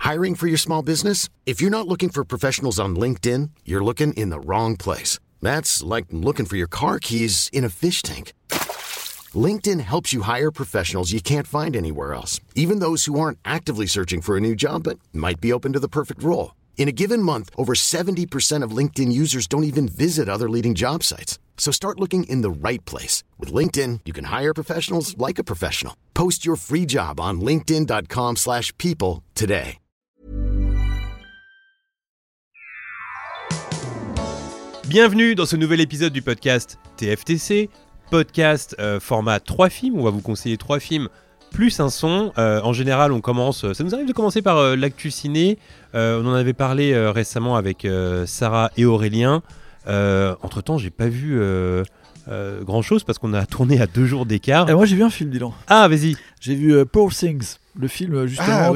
Hiring for your small business? If you're not looking for professionals on LinkedIn, you're looking in the wrong place. That's like looking for your car keys in a fish tank. LinkedIn helps you hire professionals you can't find anywhere else, even those who aren't actively searching for a new job but might be open to the perfect role. In a given month, over 70% of LinkedIn users don't even visit other leading job sites. So start looking in the right place. With LinkedIn, you can hire professionals like a professional. Post your free job on linkedin.com/people today. Bienvenue dans ce nouvel épisode du podcast TFTC, podcast format 3 films. On va vous conseiller 3 films plus un son. En général, ça nous arrive de commencer par l'actu ciné. On en avait parlé récemment avec Sarah et Aurélien. Entre-temps, j'ai pas vu grand-chose parce qu'on a tourné à 2 jours d'écart. Et moi, j'ai vu un film, dis donc. Ah, vas-y. J'ai vu Poor Things, le film justement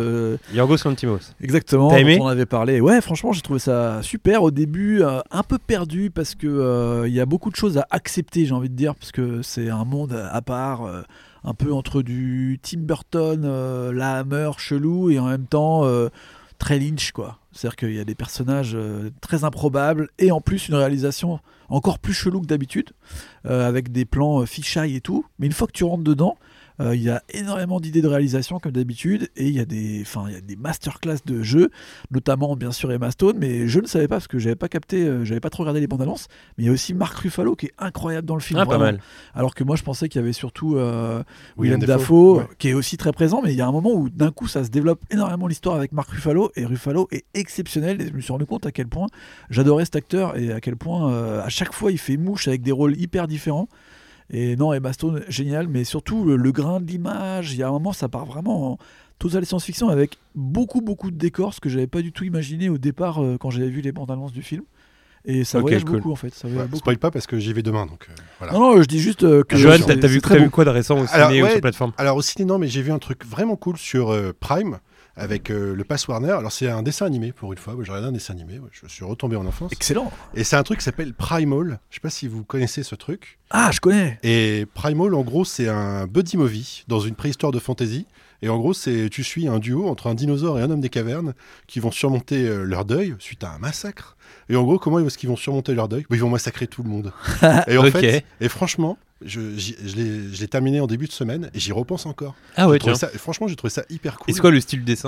Yorgos Lanthimos. Exactement. T'as aimé ? Dont on avait parlé. Ouais, franchement, j'ai trouvé ça super. Au début, un peu perdu parce que il y a beaucoup de choses à accepter, j'ai envie de dire, parce que c'est un monde à part. Un peu entre du Tim Burton, la Hammer chelou et en même temps très Lynch, quoi. C'est-à-dire qu'il y a des personnages très improbables et en plus une réalisation encore plus chelou que d'habitude, avec des plans fisheye et tout. Mais une fois que tu rentres dedans, il y a énormément d'idées de réalisation comme d'habitude et il y a des masterclass de jeux, notamment bien sûr Emma Stone, mais je ne savais pas parce que j'avais pas capté, j'avais pas trop regardé les bandes annonces, mais il y a aussi Mark Ruffalo qui est incroyable dans le film. Pas mal. Alors que moi je pensais qu'il y avait surtout Willem Dafoe, Dafoe, qui est aussi très présent, mais il y a un moment où d'un coup ça se développe énormément l'histoire avec Mark Ruffalo et Ruffalo est exceptionnel et je me suis rendu compte à quel point j'adorais cet acteur et à quel point à chaque fois il fait mouche avec des rôles hyper différents. Et non, Emma Stone, génial, mais surtout le grain de l'image, il y a un moment ça part vraiment en totale science-fiction avec beaucoup de décors, ce que j'avais pas du tout imaginé au départ quand j'avais vu les bandes annonces du film. Et ça voyage beaucoup en fait. Ça voyage beaucoup. Spoil pas parce que j'y vais demain, donc voilà. Non, je dis juste que... Johan, t'as vu quoi de récent au ciné ou sur plateforme ? Alors au ciné, non, mais j'ai vu un truc vraiment cool sur Prime, avec le Pass Warner. Alors c'est un dessin animé pour une fois, j'ai regardé un dessin animé, je suis retombé en enfance. Excellent. Et c'est un truc qui s'appelle Primal, je sais pas si vous connaissez ce truc. Ah, je connais. Et Primal, en gros, c'est un buddy movie dans une préhistoire de fantasy. Et en gros, tu suis un duo entre un dinosaure et un homme des cavernes qui vont surmonter leur deuil suite à un massacre. Et en gros, comment est-ce qu'ils vont surmonter leur deuil ? Ils vont massacrer tout le monde. Et en fait, franchement, je l'ai terminé en début de semaine et j'y repense encore. Ah ouais, tiens. Franchement, j'ai trouvé ça hyper cool. Et c'est quoi le style de dessin ?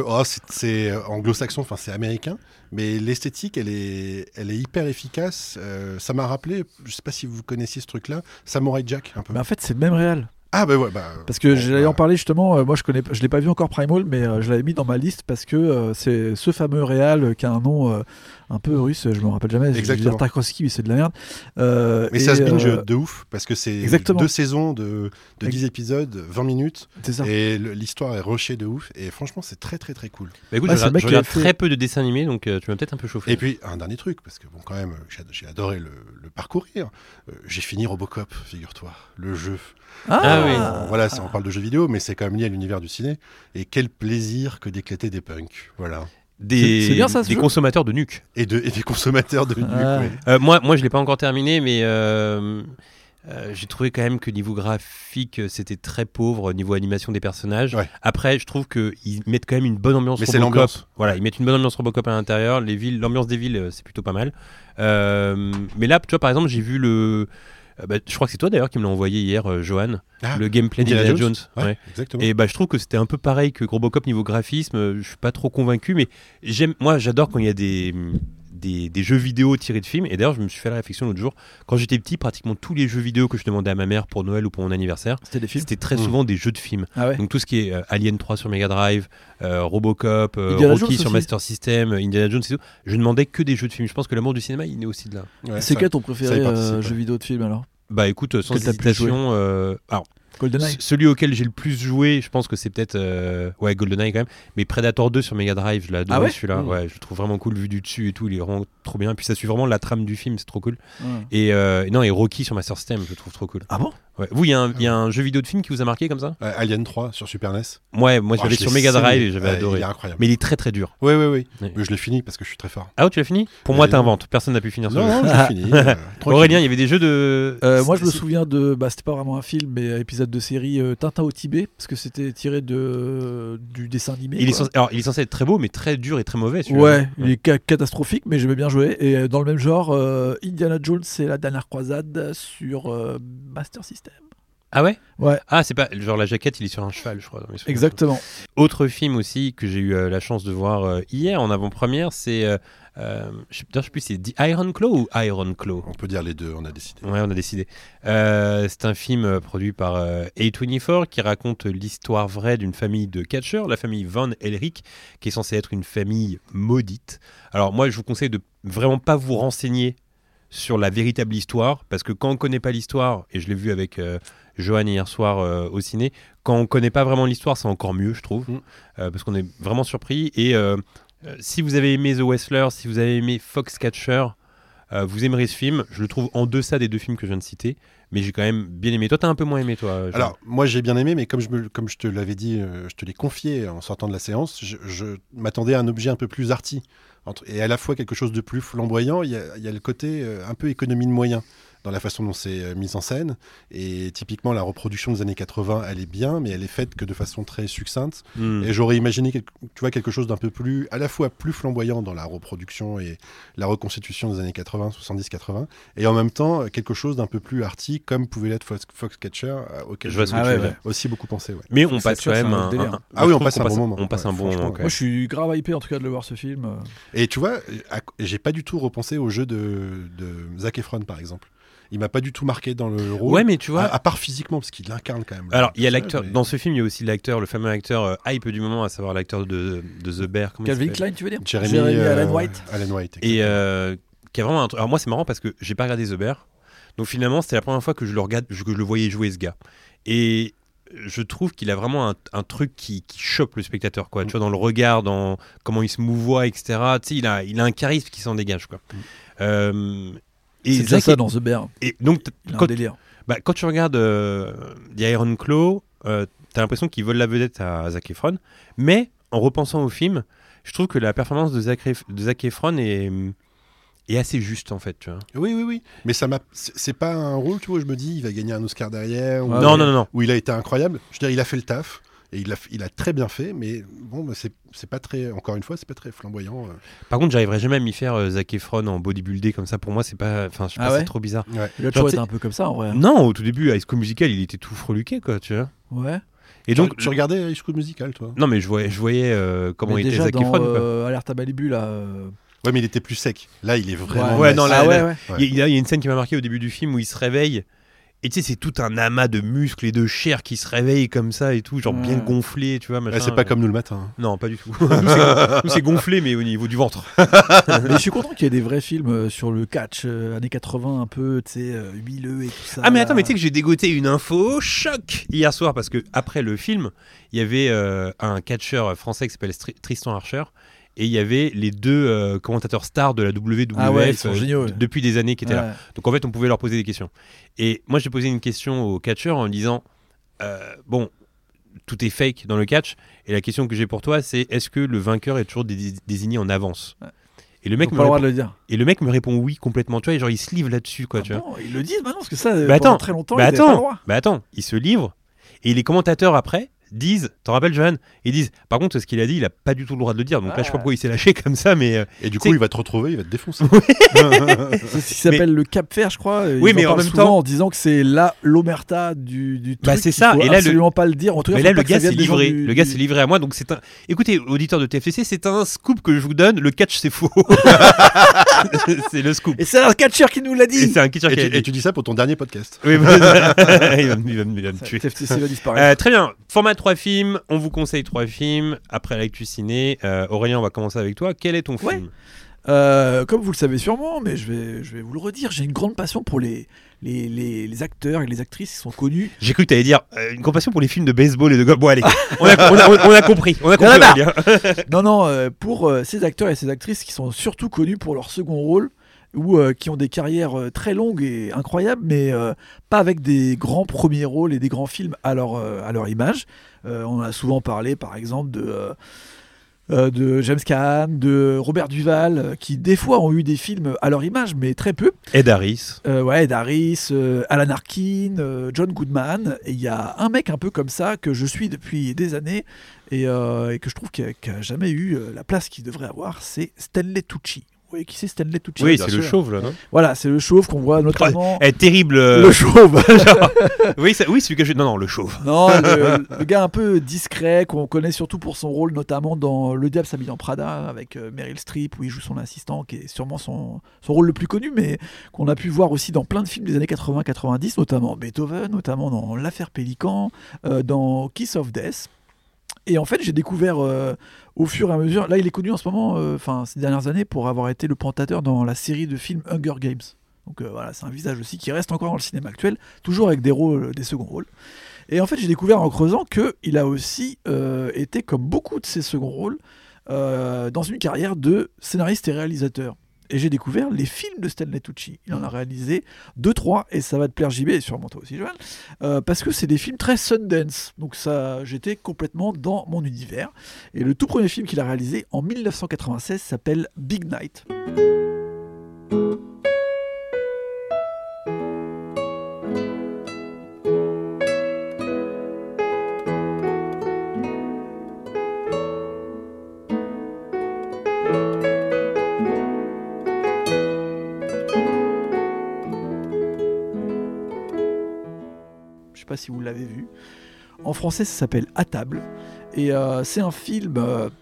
C'est anglo-saxon, enfin c'est américain, mais l'esthétique, elle est hyper efficace. Ça m'a rappelé, je sais pas si vous connaissiez ce truc-là, Samurai Jack un peu. Mais en fait, c'est le même réal. Ah bah ouais, parce que j'allais en parler justement, moi je l'ai pas vu encore Primal, mais je l'avais mis dans ma liste parce que c'est ce fameux réal qui a un nom un peu russe, je me rappelle jamais. Exactement. Je vais dire Tarkovsky, mais c'est de la merde. Mais ça se binge de ouf parce que c'est exactement. 2 saisons de 10 épisodes, 20 minutes. C'est ça. Et l'histoire est rushée de ouf et franchement c'est très très très cool. Bah écoute, je regarde très peu de dessins animés, donc tu m'as peut-être un peu chauffé. Et puis un dernier truc, parce que bon quand même j'ai adoré le parcourir. J'ai fini Robocop, figure-toi, le jeu. Ah oui. Voilà, on parle de jeux vidéo, mais c'est quand même lié à l'univers du ciné. Et quel plaisir que d'éclater des punks, voilà. C'est bien ça, des consommateurs de nuques. Et des consommateurs de nuques, oui. Moi, je l'ai pas encore terminé, mais j'ai trouvé quand même que niveau graphique, c'était très pauvre, niveau animation des personnages. Ouais. Après, je trouve qu'ils mettent quand même une bonne ambiance Robocop. Voilà, ils mettent une bonne ambiance Robocop à l'intérieur. L'ambiance des villes, c'est plutôt pas mal. Mais là, tu vois, par exemple, j'ai vu je crois que c'est toi d'ailleurs qui me l'as envoyé hier, Johan, le gameplay d'Indiana Jones. Ouais, exactement. Et je trouve que c'était un peu pareil que Robocop niveau graphisme. Je suis pas trop convaincu, mais j'adore quand il y a des jeux vidéo tirés de films. Et d'ailleurs, je me suis fait la réflexion l'autre jour. Quand j'étais petit, pratiquement tous les jeux vidéo que je demandais à ma mère pour Noël ou pour mon anniversaire, c'était très souvent des jeux de films. Ah ouais. Donc tout ce qui est Alien 3 sur Mega Drive, Robocop, Rocky sur Master System, Indiana Jones et tout, je demandais que des jeux de films. Je pense que l'amour du cinéma, il est aussi de là. Ouais, c'est quel ton préféré jeu vidéo de film alors ? Bah écoute, sans hésitation, alors GoldenEye. Celui auquel j'ai le plus joué, je pense que c'est peut-être GoldenEye quand même, mais Predator 2 sur Mega Drive, je l'ai adoré celui-là. Ouais, je le trouve vraiment cool vu du dessus et tout, il est vraiment trop bien. Puis ça suit vraiment la trame du film, c'est trop cool. Et Rocky sur Master System, je le trouve trop cool. Ah bon ? Ouais. Vous, il y a un jeu vidéo de film qui vous a marqué comme ça? Alien 3 sur Super NES. Ouais, moi je l'avais sur Mega Drive et j'avais adoré. Il est incroyable. Mais il est très très dur. Oui. Ouais. Mais je l'ai fini parce que je suis très fort. Ah, tu l'as fini? Pour moi, t'inventes. Personne n'a pu finir ce jeu. Non, je l'ai fini. Aurélien, il y avait des jeux de. Moi, je me souviens de. C'était pas vraiment un film, mais épisode de série Tintin au Tibet, parce que c'était tiré du dessin animé. Il est censé être très beau, mais très dur et très mauvais. Ouais, il est catastrophique, mais j'aimais bien jouer. Et dans le même genre, Indiana Jones, c'est la dernière croisade sur Master System. Ah ouais? Ouais. Ah, c'est pas. Genre la jaquette, il est sur un cheval, je crois. Exactement. Autre film aussi que j'ai eu la chance de voir hier en avant-première, c'est. Je sais plus si c'est The Iron Claw ou Iron Claw. On peut dire les deux, on a décidé. Ouais, on a décidé. C'est un film produit par A24 qui raconte l'histoire vraie d'une famille de catcheurs, la famille Von Elric, qui est censée être une famille maudite. Alors moi, je vous conseille de vraiment pas vous renseigner sur la véritable histoire, parce que quand on connaît pas l'histoire, et je l'ai vu avec Johan hier soir au ciné, quand on connaît pas vraiment l'histoire, c'est encore mieux, je trouve, parce qu'on est vraiment surpris. Et si vous avez aimé The Wrestler, si vous avez aimé Foxcatcher, vous aimerez ce film. Je le trouve en deçà des deux films que je viens de citer, mais j'ai quand même bien aimé. Toi, t'as un peu moins aimé, toi, Jean? Alors, moi, j'ai bien aimé, mais comme je te l'avais dit, je te l'ai confié en sortant de la séance, je m'attendais à un objet un peu plus arty, et à la fois quelque chose de plus flamboyant. Il y a le côté un peu économie de moyens dans la façon dont c'est mis en scène. Et typiquement, la reproduction des années 80, elle est bien, mais elle est faite que de façon très succincte. Et j'aurais imaginé quelque chose d'un peu plus, à la fois plus flamboyant dans la reproduction et la reconstitution des années 80, 70-80, et en même temps, quelque chose d'un peu plus arty, comme pouvait l'être Foxcatcher, auquel Je vois ce que tu veux dire. aussi beaucoup pensé. Ouais. Mais on passe quand même on passe un bon moment. On passe un bon moment. Moi, je suis grave hypé en tout cas de le voir ce film. Et tu vois, j'ai pas du tout repensé au jeu de Zac Efron, par exemple. Il m'a pas du tout marqué dans le rôle. Ouais, mais tu vois, à part physiquement, parce qu'il l'incarne quand même. Alors, il y a l'acteur. Dans ce film, il y a aussi l'acteur, le fameux acteur hype du moment, à savoir l'acteur de The Bear. Calvin Klein, tu veux dire? Jeremy Allen White. Allen White. Et qui a vraiment un truc. Alors moi, c'est marrant parce que j'ai pas regardé The Bear. Donc finalement, c'était la première fois que je le voyais jouer, ce gars. Et je trouve qu'il a vraiment un truc qui chope le spectateur, quoi. Tu vois, dans le regard, dans comment il se mouvoie, etc. Tu sais, il a un charisme qui s'en dégage, quoi. Et c'est déjà ça dans The Bear. Et donc, un délire. Quand tu regardes The Iron Claw, t'as l'impression qu'ils volent la vedette à Zac Efron. Mais en repensant au film, je trouve que la performance de Zac Efron est assez juste, en fait. Tu vois. Oui. Mais c'est pas un rôle, tu vois, où je me dis, il va gagner un Oscar derrière. Non. Où il a été incroyable. Je veux dire, il a fait le taf. Et il a très bien fait, mais bon, c'est pas très, encore une fois, c'est pas très flamboyant. Par contre, j'arriverai jamais à m'y faire Zac Efron en bodybuildé comme ça. Pour moi, c'est pas, je sais pas, c'est trop bizarre. Ouais. Il a toujours été un peu comme ça, en vrai. Non, au tout début, à High School Musical, il était tout freluqué, quoi, tu vois. Ouais. Et donc, tu regardais High School Musical, toi? Non, mais je voyais comment mais était déjà Zac dans, Efron. Quoi. Alerte à Malibu, là. Ouais, mais il était plus sec. Là, il est vraiment. Ouais, non, là, ouais. Il y a une scène qui m'a marqué au début du film où il se réveille. Et tu sais, c'est tout un amas de muscles et de chair qui se réveillent comme ça et tout, genre bien gonflé, tu vois. Machin, c'est pas comme nous le matin. Non, pas du tout. Nous, c'est gonflé, mais au niveau du ventre. Mais je suis content qu'il y ait des vrais films sur le catch, années 80, un peu, tu sais, huileux et tout ça. Ah, mais attends, mais tu sais que j'ai dégoté une info choc hier soir, parce que après le film, il y avait un catcheur français qui s'appelle Tristan Archer. Et il y avait les deux commentateurs stars de la WWF ils sont géniaux, depuis des années qui étaient là. Donc en fait, on pouvait leur poser des questions. Et moi, j'ai posé une question au catcheur en disant bon, tout est fake dans le catch. Et la question que j'ai pour toi, c'est est-ce que le vainqueur est toujours désigné en avance? Et le mec me répond oui complètement. Tu vois, et genre il se livre là-dessus, quoi. Tu vois. Ils le disent maintenant parce que ça, pendant très longtemps, ils n'avaient pas le droit. Attends, il se livre et les commentateurs après disent, t'en rappelles Johan, ils disent, par contre ce qu'il a dit il a pas du tout le droit de le dire, donc là je sais pas pourquoi il s'est lâché comme ça, mais et du coup il va te retrouver, il va te défoncer. C'est ce qui s'appelle le Cap Fer, je crois. Oui, mais en même temps en disant que c'est l'omerta du truc. Bah c'est ça, et là absolument pas le dire. En tout cas, mais là le gars s'est livré, le gars s'est livré à moi, donc c'est un. Écoutez, auditeur de TFCC, c'est un scoop que je vous donne. Le catch c'est faux. C'est le scoop. Et c'est un catcheur qui nous l'a dit. Et c'est un catcheur qui l'a dit. Et tu dis ça pour ton dernier podcast. Oui, il va me tuer. TFCC va disparaître. Très bien. Format 3 films. On vous conseille 3 films. Après l'actu ciné, Aurélien, on va commencer avec toi. Quel est ton film? Comme vous le savez sûrement, mais je vais vous le redire, j'ai une grande passion pour les acteurs et les actrices qui sont connus. J'ai cru que tu allais dire une compassion pour les films de baseball et de golf. Bon, allez, on a compris. Non, pour ces acteurs et ces actrices qui sont surtout connus pour leur second rôle. ou qui ont des carrières très longues et incroyables, mais pas avec des grands premiers rôles et des grands films à leur image. On a souvent parlé, par exemple, de James Caan, de Robert Duvall, qui des fois ont eu des films à leur image, mais très peu. Ed Harris. Ed Harris, Alan Arkin, John Goodman. Et il y a un mec un peu comme ça que je suis depuis des années et que je trouve qu'il n'a jamais eu la place qu'il devrait avoir, c'est Stanley Tucci. Vous voyez qui c'est Stanley Tucci? Oui, c'est le chauve là, non? Voilà, c'est le chauve qu'on voit notamment. Terrible. Le chauve. Oui, celui que je. Non, le chauve. Non, le gars un peu discret qu'on connaît surtout pour son rôle, notamment dans Le Diable s'habille en Prada avec Meryl Streep, où il joue son assistant, qui est sûrement son rôle le plus connu, mais qu'on a pu voir aussi dans plein de films des années 80-90, notamment Beethoven, notamment dans L'Affaire Pélican, dans Kiss of Death. Et en fait, j'ai découvert au fur et à mesure. Là, il est connu en ce moment, ces dernières années, pour avoir été le présentateur dans la série de films Hunger Games. Donc voilà, c'est un visage aussi qui reste encore dans le cinéma actuel, toujours avec des rôles, des seconds rôles. Et en fait, j'ai découvert en creusant qu'il a aussi été, comme beaucoup de ses seconds rôles, dans une carrière de scénariste et réalisateur. Et j'ai découvert les films de Stanley Tucci. Il en a réalisé 2-3, et ça va te plaire, JB, et sûrement toi aussi, Joël, parce que c'est des films très Sundance. Donc ça, j'étais complètement dans mon univers. Et le tout premier film qu'il a réalisé en 1996 s'appelle Big Night. Je sais pas si vous l'avez vu. En français, ça s'appelle À table. Et c'est un film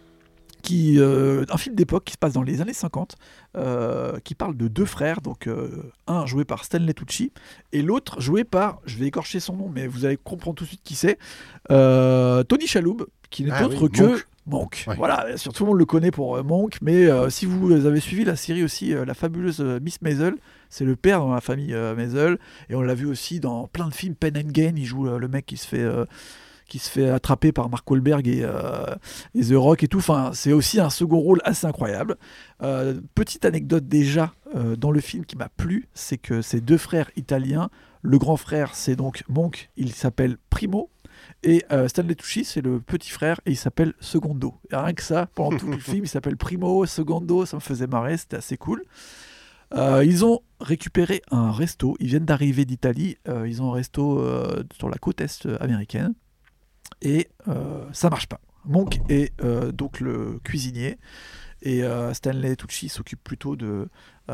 un film d'époque qui se passe dans les années 50, qui parle de deux frères, donc un joué par Stanley Tucci et l'autre joué par, je vais écorcher son nom, mais vous allez comprendre tout de suite qui c'est, Tony Shalhoub, qui n'est autre que Monk. Ouais. Voilà, bien sûr, tout le monde le connaît pour Monk, mais si vous avez suivi la série aussi, la fabuleuse Miss Maisel, c'est le père dans la famille Maisel, et on l'a vu aussi dans plein de films. Pen and Gain, il joue le mec qui se fait attraper par Mark Wahlberg et The Rock et tout. Enfin, c'est aussi un second rôle assez incroyable. Petite anecdote déjà dans le film qui m'a plu, c'est que ces deux frères italiens, le grand frère c'est donc Monk, il s'appelle Primo, et Stanley Tucci c'est le petit frère et il s'appelle Secondo. Et rien que ça, pendant tout le film, il s'appelle Primo, Secondo, ça me faisait marrer, c'était assez cool. Ils ont récupéré un resto, ils viennent d'arriver d'Italie, ils ont un resto sur la côte est américaine. Et ça marche pas. Monk est donc le cuisinier et Stanley Tucci s'occupe plutôt de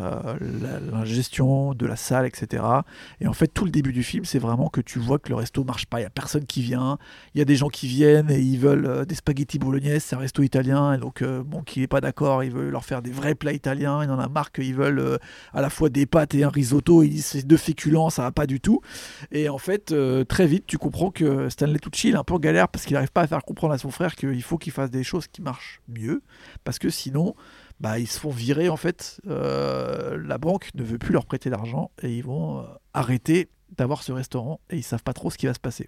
la gestion de la salle, etc. Et en fait, tout le début du film, c'est vraiment que tu vois que le resto marche pas. Il y a personne qui vient. Il y a des gens qui viennent et ils veulent des spaghettis bolognaises. C'est un resto italien. Et donc, Monk, il est pas d'accord. Il veut leur faire des vrais plats italiens. Il en a marre qu'ils veulent à la fois des pâtes et un risotto. Il dit c'est deux féculents, ça va pas du tout. Et en fait, très vite, tu comprends que Stanley Tucci, il est un peu en galère parce qu'il n'arrive pas à faire comprendre à son frère qu'il faut qu'il fasse des choses qui marchent mieux. Parce que sinon, ils se font virer en fait. La banque ne veut plus leur prêter d'argent et ils vont arrêter d'avoir ce restaurant et ils savent pas trop ce qui va se passer.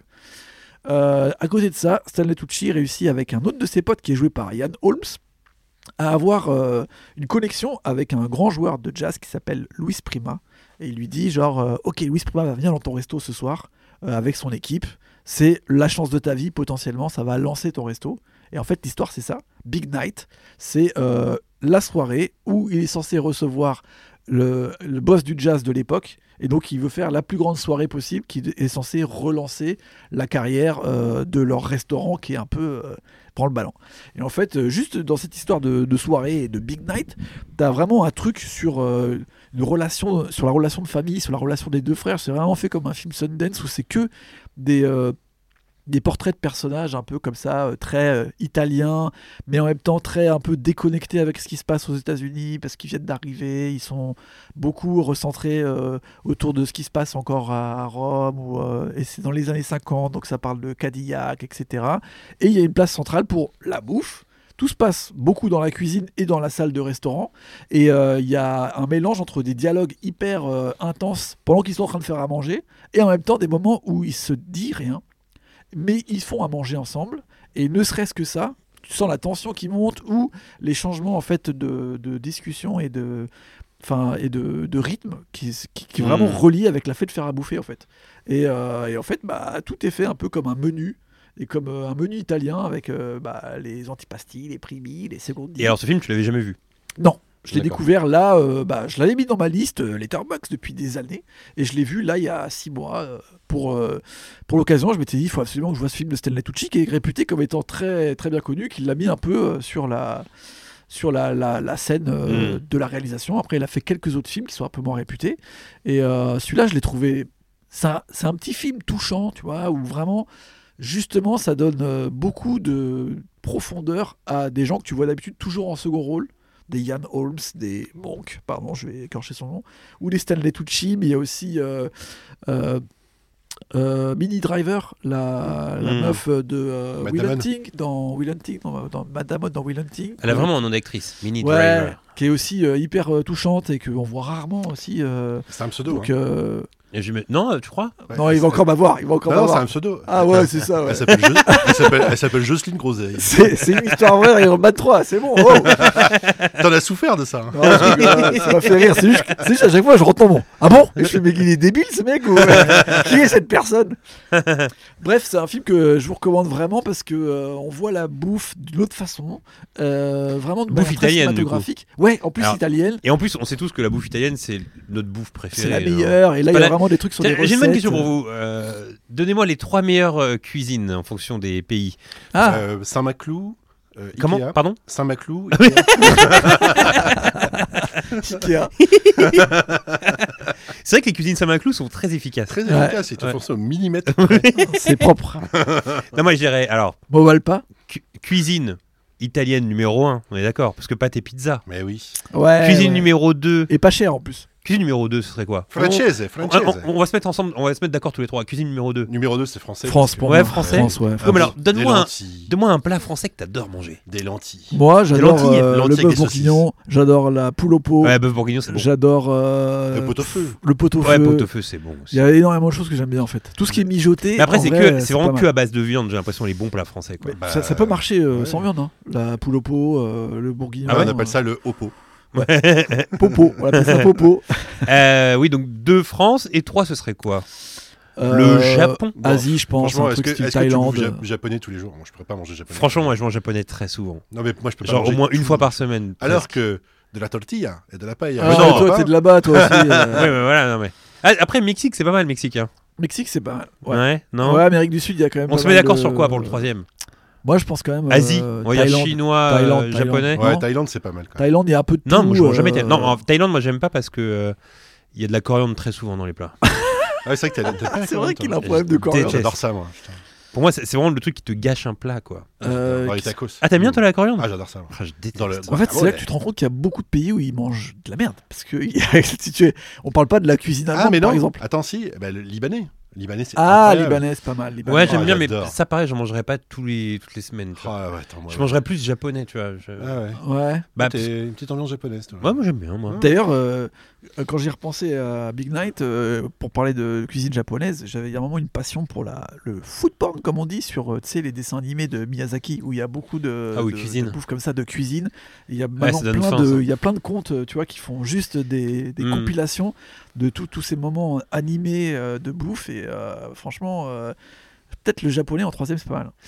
À côté de ça, Stanley Tucci réussit avec un autre de ses potes qui est joué par Ian Holmes à avoir une connexion avec un grand joueur de jazz qui s'appelle Luis Prima, et il lui dit genre ok, Luis Prima va venir dans ton resto ce soir avec son équipe, c'est la chance de ta vie potentiellement, ça va lancer ton resto. Et en fait l'histoire c'est ça, Big Night, c'est la soirée où il est censé recevoir le boss du jazz de l'époque, et donc il veut faire la plus grande soirée possible qui est censée relancer la carrière de leur restaurant qui est un peu prend le ballon. Et en fait, juste dans cette histoire de soirée et de Big Night, t'as vraiment un truc sur une relation, sur la relation de famille, sur la relation des deux frères. C'est vraiment fait comme un film Sundance où c'est que des portraits de personnages un peu comme ça, très italiens, mais en même temps très un peu déconnectés avec ce qui se passe aux États-Unis parce qu'ils viennent d'arriver, ils sont beaucoup recentrés autour de ce qui se passe encore à Rome, et c'est dans les années 50, donc ça parle de Cadillac, etc. Et il y a une place centrale pour la bouffe. Tout se passe beaucoup dans la cuisine et dans la salle de restaurant, et il y a un mélange entre des dialogues hyper intenses pendant qu'ils sont en train de faire à manger, et en même temps des moments où il se dit rien, mais ils font à manger ensemble, et ne serait-ce que ça, tu sens la tension qui monte, ou les changements en fait de discussion et de et de rythme qui est vraiment relié avec la fête de faire à bouffer en fait. Et en fait, tout est fait un peu comme un menu. Et comme un menu italien avec les antipasti, les primi, les secondi. Et alors ce film, tu l'avais jamais vu? Non, je l'ai D'accord. découvert là, je l'avais mis dans ma liste Letterboxd depuis des années, et je l'ai vu là il y a 6 mois. Pour l'occasion, je m'étais dit, il faut absolument que je vois ce film de Stanley Tucci, qui est réputé comme étant très, très bien connu, qu'il l'a mis un peu sur la scène de la réalisation. Après, il a fait quelques autres films qui sont un peu moins réputés, et celui-là, je l'ai trouvé... C'est un petit film touchant, tu vois, où vraiment... Justement, ça donne beaucoup de profondeur à des gens que tu vois d'habitude toujours en second rôle, des Ian Holmes, des Monk, pardon, je vais écorcher son nom, ou des Stanley Tucci, mais il y a aussi Minnie Driver, la meuf de Matt Will Damon. Hunting, dans Matt Damon dans Will Hunting. Elle a vraiment un nom d'actrice, Minnie Ouais, Driver. qui est aussi hyper touchante et qu'on voit rarement aussi. C'est un pseudo. Donc, hein. Et non, tu crois? Ouais, non, il va encore m'avoir. Non, c'est un pseudo. Ah ouais, c'est ça. Ouais. Elle s'appelle Jocelyne Groseille. C'est une histoire vraie, Iron Man 3, c'est bon. Oh. T'en as souffert de ça. Hein. Non, ça m'a fait rire. C'est juste à chaque fois, je rentre mon. Ah bon? Et je fais, mais il est débile ce mec ou qui est cette personne? Bref, c'est un film que je vous recommande vraiment parce que on voit la bouffe d'une autre façon, vraiment de Bouffe manière très italienne, du cinématographique. Ouais, en plus Alors, italienne. Et en plus, on sait tous que la bouffe italienne, c'est notre bouffe préférée. C'est la genre. meilleure. Et là, il y a vraiment des trucs sur Tiens, des recettes. j'ai une bonne question pour vous. Donnez-moi les 3 meilleures cuisines en fonction des pays. Ah, Saint-Maclou. Comment? Ikea. Pardon? Saint-Maclou. Ikea. C'est vrai que les cuisines Saint-Maclou sont très efficaces. Très efficace, ils te Ouais. font ça au millimètre. C'est propre. Non, moi je dirais, alors, Movalpa. cuisine italienne numéro 1, on est d'accord, parce que pâte et pizza. Mais oui. Ouais. Cuisine ouais. numéro 2. Et pas cher en plus. Cuisine numéro 2, ce serait quoi? Francese. On va se mettre ensemble, on va se mettre d'accord tous les trois. Cuisine numéro 2. Numéro 2, c'est français. France pour Ouais, moi. français. France, ouais. Comme alors, Des donne-moi lentilles. un plat français que t'adores manger. Des lentilles. Moi, j'adore lentilles le avec bœuf des bourguignon, j'adore la poule au pot, Ouais, bœuf bourguignon, c'est bon. j'adore Le pot-au-feu. le pot-au-feu. Ouais, pot-au-feu, c'est bon Il y aussi. a énormément de choses que j'aime bien en fait. Tout ce qui est mijoté. Mais après, en c'est vrai, c'est vraiment pas que mal. à base de viande, j'ai l'impression, les bons plats français. Quoi. Mais ça peut marcher ouais. sans viande, hein. La poule au pot, le bourguignon. Ah ouais, on appelle ça le hopo. Popo. On appelle ça popo. Oui, donc 2 France et 3, ce serait quoi? Euh, Le Japon. Asie, je pense. Franchement, Un est-ce truc que style tu Thaïlande. bouffes japonais tous les jours? Moi, je pourrais pas manger japonais. Franchement, moi, je mange japonais très souvent. Non, mais moi, je peux pas Genre au manger moins une tout. fois par semaine. Alors que de la tortilla et de la paella. Ah, Mais non, toi, t'es de là-bas, toi aussi. Ouais, mais voilà, non mais. Ah, après, Mexique, c'est pas mal, Mexique. Hein. Mexique, c'est pas mal. Ouais, Ouais. non. Ouais, Amérique du Sud, il y a quand même. On pas se met mal d'accord de- sur quoi pour le 3e? Moi, je pense quand même. Asie. Il y a Thaïlande. chinois, Thaïlande, japonais. Thaïlande. Ouais, Thaïlande, c'est pas mal quand même. Thaïlande, il y a un peu de Non, tout. moi, je mange jamais. Non, en Thaïlande, moi, j'aime pas parce que il y a de la coriandre très souvent dans les plats. Ah, c'est vrai que t'as pas la C'est vrai coriandre, qu'il a toi. un problème de coriandre. déteste. J'adore ça, moi. Putain. Pour moi, c'est vraiment le truc qui te gâche un plat, quoi. Dans les tacos. Ah, t'aimes bien toi la coriandre? Ah, j'adore ça. moi. Ah, je déteste. Dans le- En fait, c'est là que tu te rends compte qu'il y a beaucoup de pays où ils mangent de la merde. Parce que si on parle pas de la cuisine allemande, Ah, mais non. par exemple. Attends, si. Eh ben, le Libanais. Libanais, c'est Ah, incroyable. libanais, c'est pas mal. Libanais. Ouais, j'aime Ah, bien, mais j'adore. ça, pareil, j'en mangerais pas toutes les semaines. tu vois. Ah ouais, attends, moi. Je mangerais plus japonais, tu vois. Ah ouais. Ouais. Bah, T'es une petite ambiance japonaise, toi. ouais, moi j'aime bien, moi. D'ailleurs, quand j'ai repensé à Big Night, pour parler de cuisine japonaise, j'avais il y a un moment une passion pour le food porn, comme on dit, sur tu sais, les dessins animés de Miyazaki, où il y a beaucoup de, Ah oui, de- cuisine. de bouffe comme ça, de cuisine. Et il y a maintenant ça donne plein faim, de, ça. il y a plein de comptes, tu vois, qui font juste des Mm. compilations de tous ces moments animés de bouffe. Et franchement, peut-être le japonais en 3e, c'est pas mal.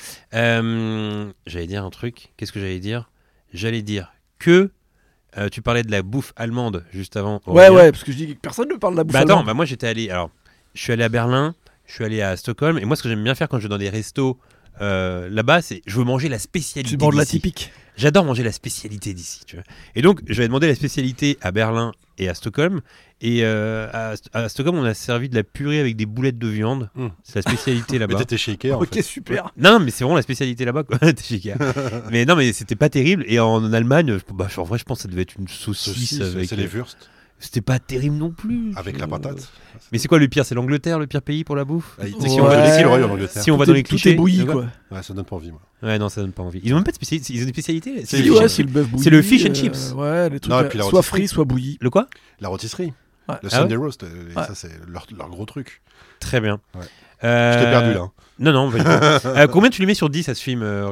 J'allais dire un truc. Qu'est-ce que j'allais dire? J'allais dire que tu parlais de la bouffe allemande juste avant. Ouais, Aurélien. ouais, parce que je dis que personne ne parle de la bouffe Bah attends, allemande. bah moi j'étais allé. Alors, je suis allé à Berlin, je suis allé à Stockholm, et moi ce que j'aime bien faire quand je vais dans des restos là-bas, c'est je veux manger la spécialité. Tu manges la d'ici. typique. J'adore manger la spécialité d'ici, tu vois. Et donc, j'avais demandé la spécialité à Berlin et à Stockholm. Et à Stockholm, on a servi de la purée avec des boulettes de viande. Mm. C'est la spécialité Mais là-bas. t'étais chez Ikea, en Ok, fait. super. Non, mais c'est vraiment la spécialité là-bas, quoi. T'es chez Ikea. Mais non, mais c'était pas terrible. Et en Allemagne, en vrai, je pense que ça devait être une saucisse Saucisse, avec. c'est les Wurst. C'était pas terrible non plus. Avec la patate. Mais c'est quoi le pire? C'est l'Angleterre, le pire pays pour la bouffe? Ah, Tu sais, si on Ouais. va- C'est le royaume en Angleterre. si on va Tout dans est- les tout clichés. est bouilli, tu vois. quoi. Ouais, ça donne pas envie, moi. Ouais, non, ça donne pas envie. Ils ont même pas de spécialité. Ils ont des spécialités. Si, le oui, fish- ouais, c'est le bœuf bouilli. c'est le fish and chips. Ouais, les trucs Non, et puis la soit rôtisserie. frit, soit bouilli. Le quoi? La rôtisserie. Ouais. Le Ah Sunday roast. Ouais. Ça, c'est leur gros truc. Très bien. Ouais. Je t'ai perdu, là. Non, non, pas du tout. Combien tu lui mets sur 10 à ce film, Aurélien?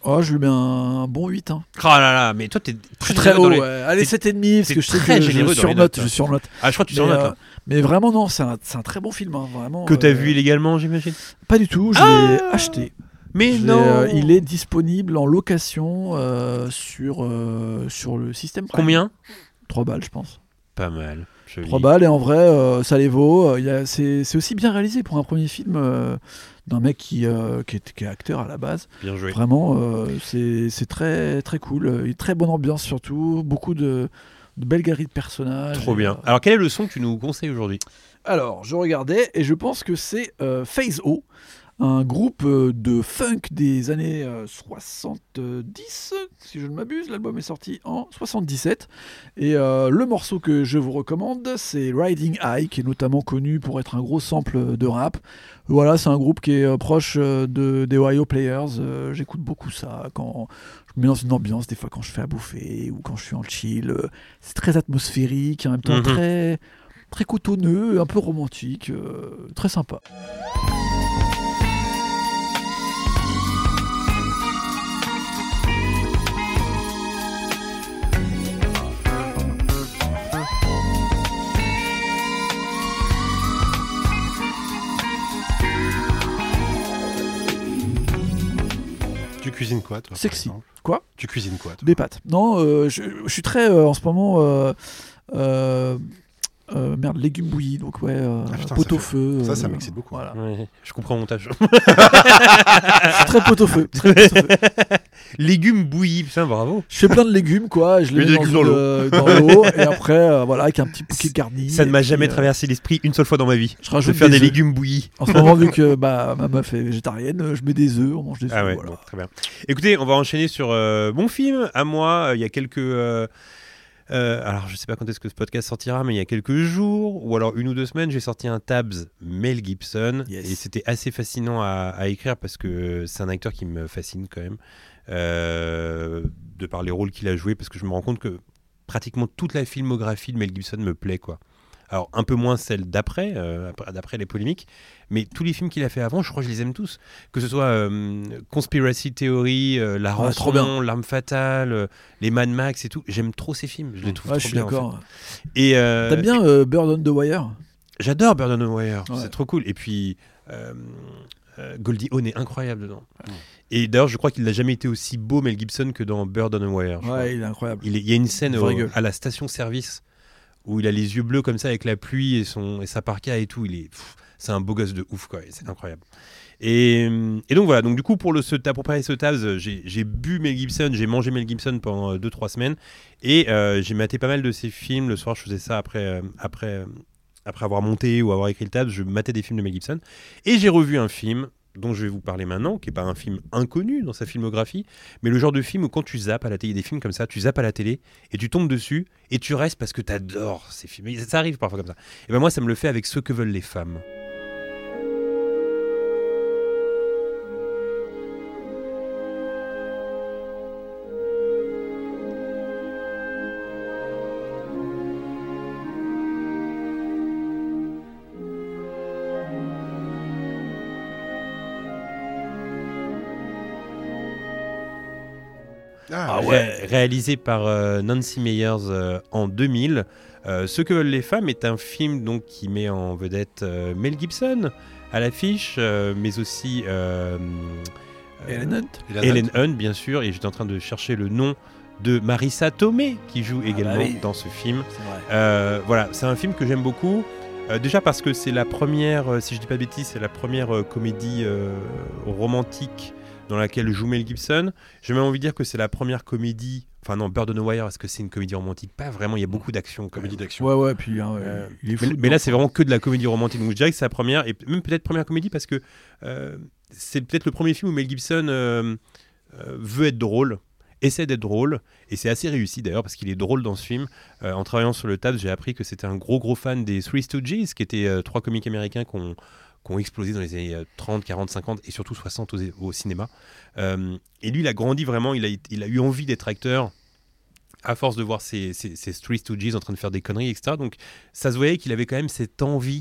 Oh, je lui mets un bon 8. Hein. Oh là là, mais toi, t'es Je suis très haut. dans les- Ouais. Allez, 7,5 parce t'es que je sais très que je généreux dans les surnote. notes, Je surnote. Ah, je crois que tu Mais, surnotes, là. mais vraiment, non, c'est un très bon film. Hein, vraiment, Que t'as vu illégalement, j'imagine. Pas du tout, je l'ai acheté. Mais Je l'ai, non. il est disponible en location sur le système Prime. Combien 3 balles, je pense. Pas mal. Joli. 3 balles, et en vrai, ça les vaut. C'est aussi bien réalisé pour un premier film d'un mec qui est acteur à la base. Bien joué. Vraiment, c'est très, très cool. Une très bonne ambiance surtout. Beaucoup de belles galeries de personnages. Trop bien. Alors, quel est le son que tu nous conseilles aujourd'hui? Alors, je regardais et je pense que c'est Phase O, un groupe de funk des années 70, si je ne m'abuse. L'album est sorti en 77. Et le morceau que je vous recommande, c'est Riding High, qui est notamment connu pour être un gros sample de rap. Voilà, c'est un groupe qui est proche des Ohio Players. J'écoute beaucoup ça quand je me mets dans une ambiance, des fois quand je fais à bouffer ou quand je suis en chill. C'est très atmosphérique, en même temps très, très cotonneux, un peu romantique, très sympa. Tu cuisines quoi, toi par Sexy. exemple Quoi ? Tu cuisines quoi, toi Des pâtes. Non, je suis très en ce moment légumes bouillis, donc ouais, putain, pot ça au fait- feu. ça m'excite beaucoup. Voilà. Ouais, je comprends le montage. Je suis très pot au feu. Très pot au feu. Légumes bouillis, putain, bravo. Je fais plein de légumes, quoi. Je les Mais mets des dans légumes l'eau, et après, voilà, avec un petit bouquet garni. Ça ne m'a et jamais puis, traversé l'esprit une seule fois dans ma vie. Je De rajoute faire des œufs. légumes bouillis. En ce moment, vu que ma meuf est végétarienne, je mets des œufs, on mange des œufs. Ah ouais, voilà. bon, très bien. Écoutez, on va enchaîner sur mon film. À moi, il y a quelques... alors, je sais pas quand est-ce que ce podcast sortira, mais il y a quelques jours, ou alors 1 ou 2 semaines, j'ai sorti un Tabs Mel Gibson. Yes. Et c'était assez fascinant à écrire parce que c'est un acteur qui me fascine quand même. De par les rôles qu'il a joués, parce que je me rends compte que pratiquement toute la filmographie de Mel Gibson me plaît, quoi. Alors, un peu moins celle d'après les polémiques, mais tous les films qu'il a fait avant, je crois que je les aime tous. Que ce soit Conspiracy Theory, La trop bien. Rançon, L'Arme Fatale, les Mad Max et tout. J'aime trop ces films, je les trouve Ouais, trop je suis bien. En d'accord. fait. Et T'aimes bien Bird on the Wire ? j'adore Bird on the Wire, Ouais. c'est trop cool. Et puis, Goldie Hawn est incroyable dedans. Et d'ailleurs, je crois qu'il n'a jamais été aussi beau, Mel Gibson, que dans Bird on the Wire. je crois. Ouais, il est incroyable. Il y a une scène Vraie gueule. à la station-service où il a les yeux bleus comme ça avec la pluie et sa parka et tout. C'est un beau gosse de ouf, quoi. C'est incroyable. Et donc voilà. Donc du coup, pour préparer ce Tabs, j'ai bu Mel Gibson, j'ai mangé Mel Gibson pendant 2-3 semaines et j'ai maté pas mal de ses films. Le soir, je faisais ça après avoir monté ou avoir écrit le Tabs, je matais des films de Mel Gibson et j'ai revu un film dont je vais vous parler maintenant, qui n'est pas un film inconnu dans sa filmographie, mais le genre de film où quand tu zappes à la télé, des films comme ça, tu zappes à la télé et tu tombes dessus et tu restes parce que tu adores ces films. Et ça arrive parfois comme ça. Et ben moi, ça me le fait avec Ce que veulent les femmes. Ah, Réalisé par Nancy Meyers en 2000. Ce que veulent les femmes est un film donc, qui met en vedette Mel Gibson à l'affiche, mais aussi Helen Hunt. Helen Hunt, bien sûr. Et j'étais en train de chercher le nom de Marissa Tomei qui joue également oui. dans ce film. C'est vrai. Voilà, c'est un film que j'aime beaucoup. Déjà parce que c'est la première, si je dis pas de bêtises, c'est la première comédie romantique dans laquelle joue Mel Gibson. J'ai même envie de dire que c'est la première comédie. Enfin non, Bird on the Wire, est-ce que c'est une comédie romantique ? Pas vraiment, il y a beaucoup d'action. Comédie d'action. Ouais, puis il est fou. Mais là, c'est vraiment que de la comédie romantique. Donc je dirais que c'est la première, et même peut-être première comédie parce que c'est peut-être le premier film où Mel Gibson veut être drôle, essaie d'être drôle, et c'est assez réussi d'ailleurs parce qu'il est drôle dans ce film. En travaillant sur le Tabs, j'ai appris que c'était un gros fan des Three Stooges, qui étaient 3 comiques américains qui ont explosé dans les années 30, 40, 50 et surtout 60 au cinéma. Et lui, il a grandi vraiment, il a eu envie d'être acteur à force de voir ces Three Stooges en train de faire des conneries, etc. Donc ça se voyait qu'il avait quand même cette envie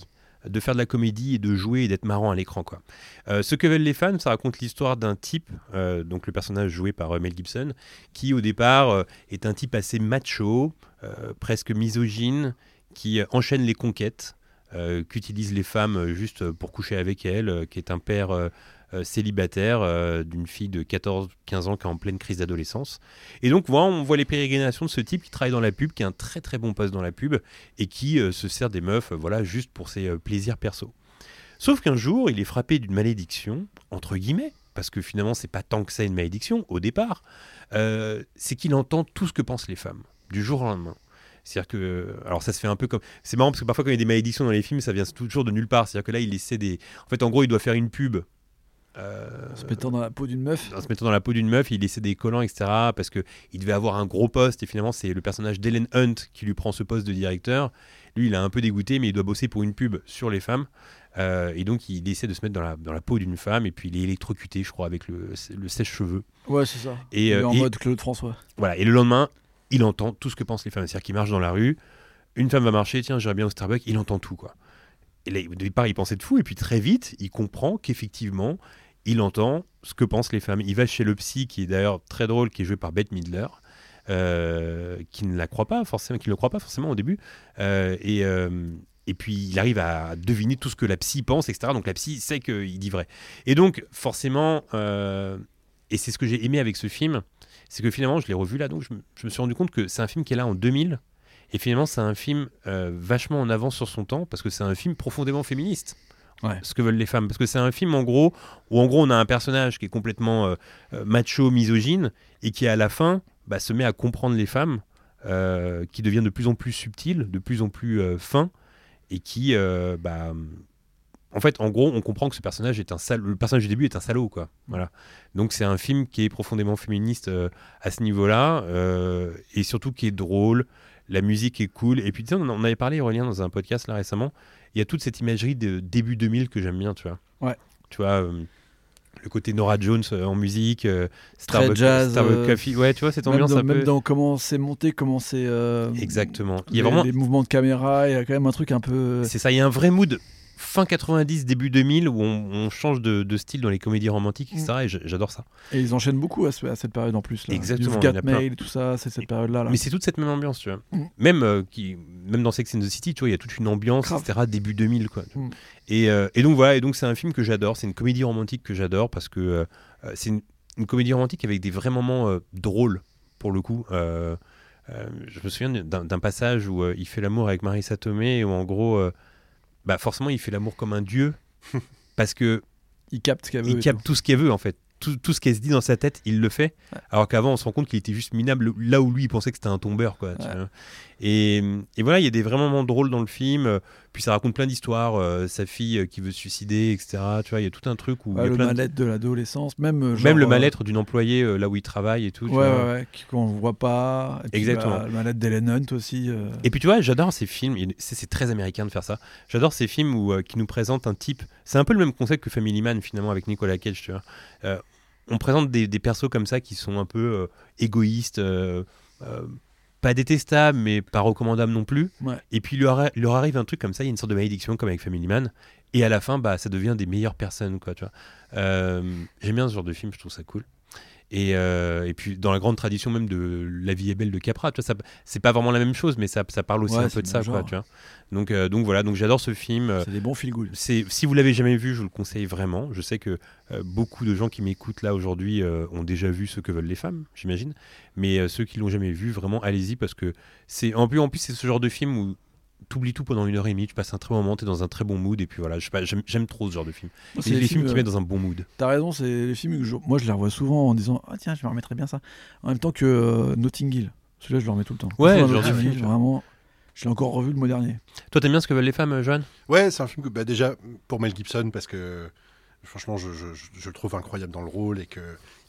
de faire de la comédie et de jouer et d'être marrant à l'écran, quoi. Ce que veulent les fans, ça raconte l'histoire d'un type, donc le personnage joué par Mel Gibson, qui au départ est un type assez macho, presque misogyne, qui enchaîne les conquêtes, qu'utilise les femmes juste pour coucher avec elles, qui est un père célibataire d'une fille de 14-15 ans qui est en pleine crise d'adolescence. Et donc voilà, on voit les pérégrinations de ce type qui travaille dans la pub, qui a un très très bon poste dans la pub et qui se sert des meufs voilà, juste pour ses plaisirs perso. Sauf qu'un jour, il est frappé d'une malédiction, entre guillemets, parce que finalement c'est pas tant que ça une malédiction au départ, c'est qu'il entend tout ce que pensent les femmes, du jour au lendemain. C'est-à-dire que, alors ça se fait un peu comme, c'est marrant parce que parfois quand il y a des malédictions dans les films, ça vient toujours de nulle part. C'est-à-dire que là, il essaie en fait, en gros, il doit faire une pub. En se mettant dans la peau d'une meuf. En se mettant dans la peau d'une meuf, il laissait des collants, etc. Parce qu'il devait avoir un gros poste et finalement c'est le personnage d'Helen Hunt qui lui prend ce poste de directeur. Lui, il est un peu dégoûté, mais il doit bosser pour une pub sur les femmes. Et donc il essaie de se mettre dans la peau d'une femme et puis il est électrocuté, je crois, avec le sèche-cheveux. Ouais, c'est ça. Et, il est en mode Claude François. Voilà. Et le lendemain, il entend tout ce que pensent les femmes. C'est-à-dire qu'il marche dans la rue, une femme va marcher, tiens, j'irai bien au Starbucks, il entend tout, quoi. Et là, au départ, il pensait de fou, et puis très vite, il comprend qu'effectivement, il entend ce que pensent les femmes. Il va chez le psy, qui est d'ailleurs très drôle, qui est joué par Bette Midler, qui ne le croit pas forcément au début. Et puis, il arrive à deviner tout ce que la psy pense, etc. Donc, la psy sait qu'il dit vrai. Et donc, forcément, et c'est ce que j'ai aimé avec ce film, c'est que finalement, je l'ai revu là, donc je me suis rendu compte que c'est un film qui est là en 2000. Et finalement, c'est un film vachement en avance sur son temps, parce que c'est un film profondément féministe. Ouais. Ce que veulent les femmes. Parce que c'est un film, en gros, où en gros, on a un personnage qui est complètement macho, misogyne, et qui, à la fin, se met à comprendre les femmes, qui devient de plus en plus subtil, de plus en plus fin, et qui... en fait, en gros, on comprend que ce personnage est un salaud. Le personnage du début est un salaud, quoi. Voilà. Donc, c'est un film qui est profondément féministe à ce niveau-là, et surtout qui est drôle. La musique est cool. Et puis, tu sais, on en avait parlé, Aurélien, dans un podcast là récemment. Il y a toute cette imagerie de début 2000 que j'aime bien, tu vois. Ouais. Tu vois, le côté Norah Jones en musique, Starbucks Coffee. Ouais, tu vois, cette ambiance même dans comment c'est monté, comment c'est. Exactement. Il y a vraiment les mouvements de caméra, il y a quand même un truc un peu. C'est ça, il y a un vrai mood. Fin 90, début 2000, où on change de style dans les comédies romantiques, etc. Et j'adore ça. Et ils enchaînent beaucoup à cette période en plus. Là. Exactement. You've Got Mail, tout ça, c'est cette période-là. Là. Mais c'est toute cette même ambiance, tu vois. Même dans Sex and the City, tu vois, il y a toute une ambiance, etc. Début 2000, quoi. Et donc voilà, et donc c'est un film que j'adore. C'est une comédie romantique que j'adore parce que c'est une comédie romantique avec des vrais moments drôles, pour le coup. Je me souviens d'un passage où il fait l'amour avec Marissa Tomei et où en gros... forcément, il fait l'amour comme un dieu parce que il capte ce qu'elle veut. Il capte tout ce qu'elle veut, en fait. Tout ce qu'elle se dit dans sa tête, il le fait. Ouais. Alors qu'avant, on se rend compte qu'il était juste minable là où lui, il pensait que c'était un tombeur, quoi. Tu vois. Et voilà, il y a des vrais moments drôles dans le film. Puis ça raconte plein d'histoires. Sa fille qui veut se suicider, etc. Tu vois, il y a tout un truc où il y a le plein mal-être de l'adolescence, même le mal-être d'une employée là où il travaille et tout. Ouais, qu'on ne voit pas. Et puis, exactement. Le mal-être d'Helen Hunt aussi. Et puis tu vois, j'adore ces films. C'est très américain de faire ça. J'adore ces films qui nous présentent un type. C'est un peu le même concept que Family Man finalement avec Nicolas Cage, tu vois. On présente des persos comme ça qui sont un peu égoïstes, pas détestables, mais pas recommandables non plus. Ouais. Et puis il leur arrive un truc comme ça, il y a une sorte de malédiction comme avec Family Man. Et à la fin, ça devient des meilleures personnes, quoi, tu vois. J'aime bien ce genre de film, je trouve ça cool. Et puis dans la grande tradition même de La vie est belle de Capra, tu vois, ça, c'est pas vraiment la même chose, mais ça parle aussi un peu de ça, quoi, tu vois. Donc voilà, donc j'adore ce film. C'est des bons feel-good. Si vous l'avez jamais vu, je vous le conseille vraiment. Je sais que beaucoup de gens qui m'écoutent là aujourd'hui ont déjà vu Ce que veulent les femmes, j'imagine. Mais ceux qui l'ont jamais vu, vraiment, allez-y parce que c'est en plus c'est ce genre de film où t'oublies tout pendant 1h30, tu passes un très bon moment, t'es dans un très bon mood et puis voilà, j'aime trop ce genre de film. C'est les films qui mettent dans un bon mood. T'as raison, c'est les films que moi je les revois souvent en disant tiens, je me remettrais bien ça. En même temps que Notting Hill, celui-là je le remets tout le temps. Ouais, genre de film, vraiment. Je l'ai encore revu le mois dernier. Toi, t'aimes bien Ce que veulent les femmes, Johan ? Ouais, c'est un film que déjà pour Mel Gibson parce que franchement je le trouve incroyable dans le rôle et que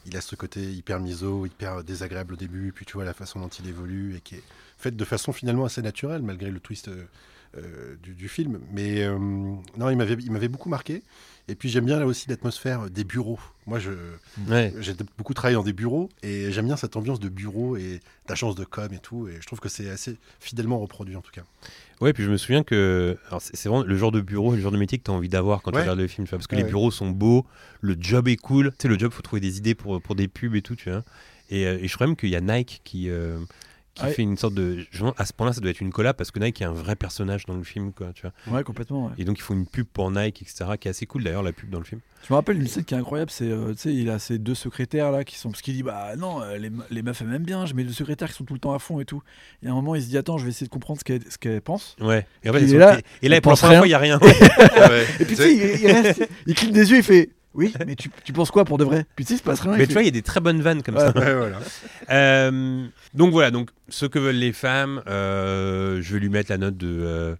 il a ce côté hyper miso, hyper désagréable au début, puis tu vois la façon dont il évolue et qui est faite de façon finalement assez naturelle malgré le twist du film. Mais non, il m'avait beaucoup marqué. Et puis j'aime bien là aussi l'atmosphère des bureaux. Moi, j'ai beaucoup travaillé dans des bureaux et j'aime bien cette ambiance de bureau et d'agence de com et tout. Et je trouve que c'est assez fidèlement reproduit en tout cas. Ouais, puis je me souviens que alors c'est vraiment le genre de bureau, le genre de métier que tu as envie d'avoir quand tu regardes le film, tu vois, parce que les bureaux sont beaux, le job est cool. Tu sais, le job, faut trouver des idées pour des pubs et tout, tu vois. Et je crois même qu'il y a Nike qui fait une sorte de... À ce point-là, ça doit être une collab parce que Nike est un vrai personnage dans le film, quoi, tu vois. Ouais, complètement. Ouais. Et donc, il faut une pub pour Nike, etc., qui est assez cool d'ailleurs, la pub dans le film. Je me rappelle une scène qui est incroyable, c'est, tu sais, il a ses 2 secrétaires là qui sont... Parce qu'il dit, bah non, les meufs elles m'aiment bien, j'ai mes 2 secrétaires qui sont tout le temps à fond et tout. Et à un moment, il se dit, attends, je vais essayer de comprendre ce qu'elle pense. Ouais. Et, en fait, et là, pour la première fois, il n'y a rien. Et puis tu sais, il cligne des yeux, il fait... Oui, mais tu penses quoi pour de vrai? Puis tu sais, il se passe rien. Mais tu vois, il y a des très bonnes vannes comme ça. Ouais, voilà. Donc voilà, donc ce que veulent les femmes, je vais lui mettre la note de...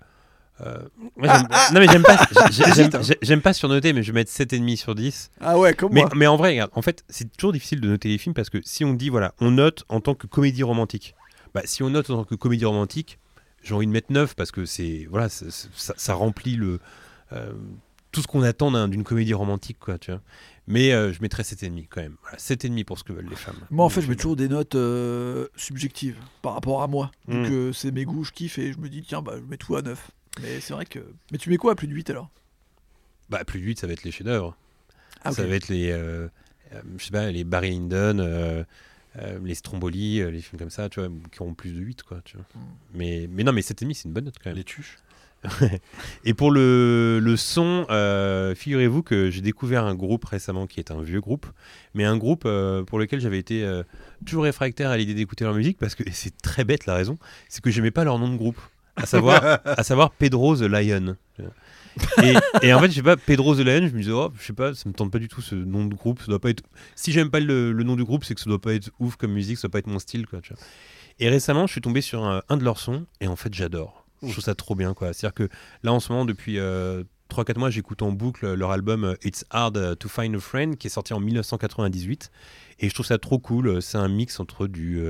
Non mais j'aime pas surnoter, mais je vais mettre 7,5 sur 10. Ah ouais, comme moi. Mais en vrai, regarde, en fait, c'est toujours difficile de noter les films parce que si on dit, voilà, on note en tant que comédie romantique. Bah, si on note en tant que comédie romantique, j'ai envie de mettre 9 parce que c'est, voilà, ça remplit tout ce qu'on attend d'une comédie romantique, quoi, tu vois. Mais je mettrais 7,5 quand même. Voilà, 7,5 pour ce que veulent les femmes. Moi, en fait, je mets toujours des notes subjectives par rapport à moi. Donc, c'est mes goûts, je kiffe et je me dis, tiens, bah, je mets tout à 9. Mais c'est vrai que... Mais tu mets quoi à plus de 8 alors? Bah, plus de 8, ça va être les chefs-d'œuvre. Ah, okay. Ça va être les... je sais pas, les Barry Lyndon, les Stromboli, les films comme ça, tu vois, qui auront plus de 8, quoi, tu vois. Mais non, mais 7,5, c'est une bonne note quand même. Les tuches. Et pour le son, figurez-vous que j'ai découvert un groupe récemment qui est un vieux groupe, mais un groupe pour lequel j'avais été toujours réfractaire à l'idée d'écouter leur musique parce que et c'est très bête la raison, c'est que j'aimais pas leur nom de groupe, à savoir Pedro the Lion. Et en fait, je sais pas, Pedro the Lion, je me disais, oh, je sais pas, ça me tente pas du tout ce nom de groupe, ça doit pas être. Si j'aime pas le nom du groupe, c'est que ça doit pas être ouf comme musique, ça doit pas être mon style, quoi, tu vois. Et récemment, je suis tombé sur un de leurs sons et en fait, j'adore. Je trouve ça trop bien, quoi. C'est-à-dire que là, en ce moment, depuis 3-4 mois, j'écoute en boucle leur album It's Hard to Find a Friend, qui est sorti en 1998. Et je trouve ça trop cool. C'est un mix entre du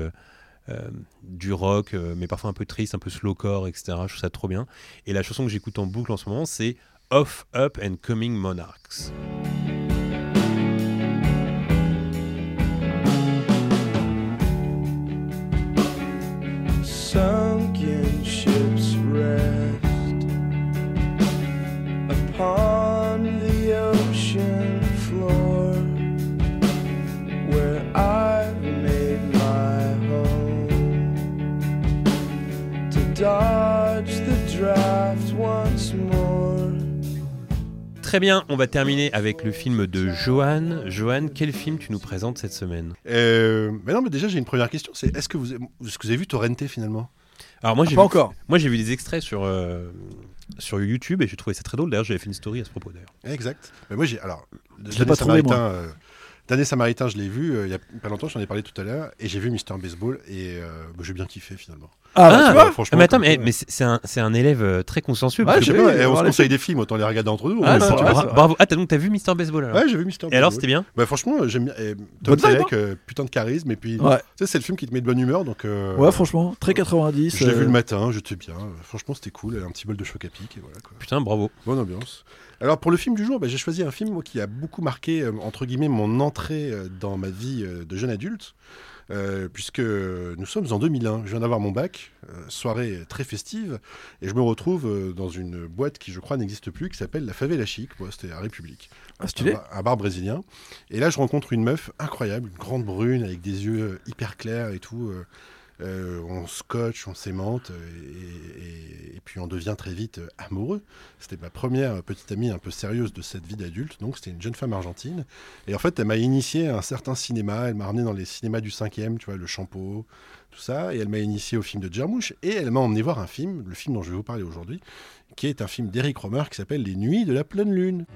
rock, mais parfois un peu triste, un peu slowcore, etc. Je trouve ça trop bien. Et la chanson que j'écoute en boucle en ce moment, c'est Off, Up and Coming Monarchs. Sunken ships rest upon the ocean floor where I've made my home to dodge the draft once more. Très bien, on va terminer avec le film de Johan. Johan, quel film tu nous présentes cette semaine? Mais non, mais déjà j'ai une première question, c'est est-ce que vous avez vu Torrenté finalement? Alors moi, encore. Moi j'ai vu des extraits sur YouTube et j'ai trouvé ça très drôle. D'ailleurs, j'avais fait une story à ce propos d'ailleurs. Exact. Mais moi je l'ai pas trouvé, moi. Dernier Samaritain, je l'ai vu il y a pas longtemps, j'en ai parlé tout à l'heure, et j'ai vu Mister Baseball et j'ai bien kiffé finalement. Ah, tu vois, franchement. Mais attends, mais c'est un élève très consciencieux. Ouais, je sais pas, on se conseille films. des films, autant les regarder entre nous. Bravo. Ah, t'as vu Mister Baseball alors? Ouais, j'ai vu Mister Baseball. Et alors, c'était bien? Bah franchement, j'aime bien. Tom Selleck, putain de charisme, et puis tu ouais. sais, c'est le film qui te met de bonne humeur, donc. Ouais, franchement, très 90. Je l'ai vu le matin, j'étais bien. Franchement, c'était cool, un petit bol de choc à pic et voilà quoi. Putain, bravo. Bonne ambiance. Alors pour le film du jour, j'ai choisi un film qui a beaucoup marqué entre guillemets mon entrée dans ma vie de jeune adulte, puisque nous sommes en 2001. Je viens d'avoir mon bac, soirée très festive, et je me retrouve dans une boîte qui je crois n'existe plus, qui s'appelle la Favela Chic. C'était à République, un bar brésilien. Et là je rencontre une meuf incroyable, une grande brune avec des yeux hyper clairs et tout. On scotche, on s'aimante et puis on devient très vite amoureux. C'était ma première petite amie un peu sérieuse de cette vie d'adulte, donc c'était une jeune femme argentine. Et en fait, elle m'a initié à un certain cinéma, elle m'a ramené dans les cinémas du 5e, tu vois, le Champeau, tout ça, et elle m'a initié au film de Djermouch, et elle m'a emmené voir un film, le film dont je vais vous parler aujourd'hui, qui est un film d'Eric Romer qui s'appelle Les Nuits de la pleine lune.